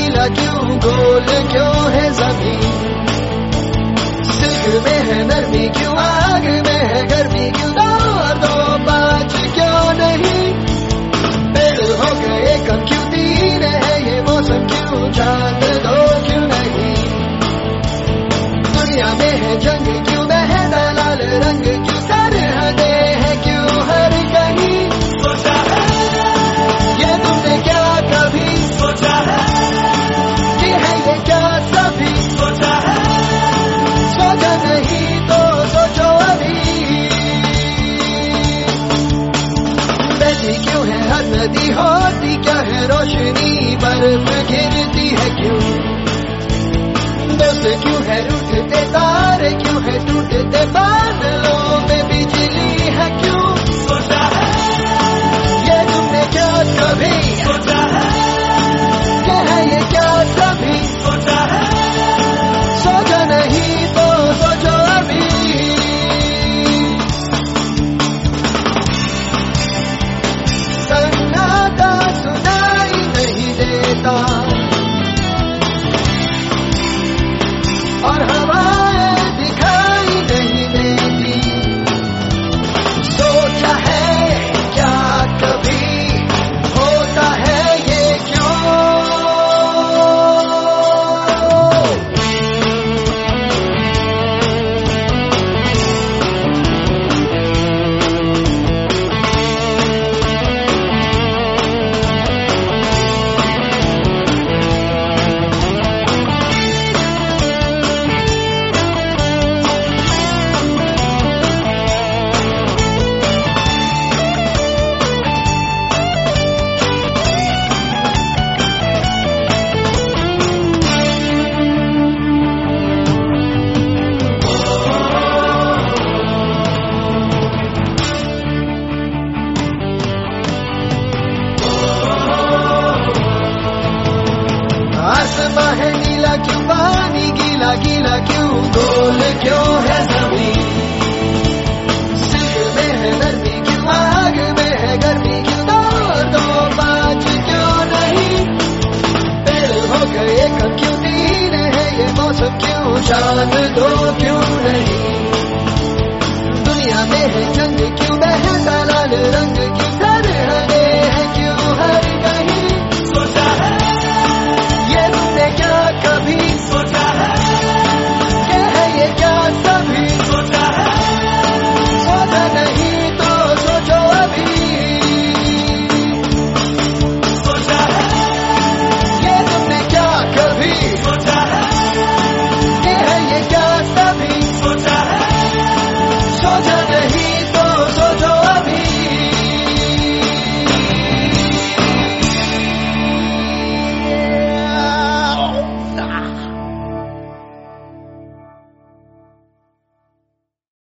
गीला क्यों, गोल क्यों है जमीन, सिल्क में है नरमी क्यों, आग में है गर्मी क्यों, दो बाज क्यों नहीं, पेड़ हो गए कम क्यों, दिन है ये मौसम क्यों, चांद दो क्यों नहीं, दुनिया में है जंग क्यों, बहता लाल रंग क्यों, सरहदें है क्यों हर कहीं, सोचा है ये तुमने क्या कभी सोचा है, कि है ये क्या सभी सोचा है, सोचा नहीं तो सोचो अभी, बहती क्यों है हर नदी, होती क्या है रोशनी, बर्फ गिरती है क्यों, दोस्त क्यों है रूठते तारे क्यों है टूटते बादलों में बिजली है क्यों, सोचा है ये तुमने क्या कभी सोचा है, क्या है ये क्या सभी सोचा है, सोचा नहीं तो सोचो अभी, सन्नाटा सुनाई नहीं देता और हवाएं दिखाई नहीं देती, सोचा है क्या कभी होता है ये क्यों, आसमां है नीला क्यों, पानी गीला गीला क्यों, गोल क्यों है जमीन, सिल्क में है नरमी क्यों, आग में है गर्मी क्यों, दो बाज क्यों नहीं, पेड़ हो गए कम क्यों, दिन है ये मौसम क्यों, चांद दो क्यों नहीं,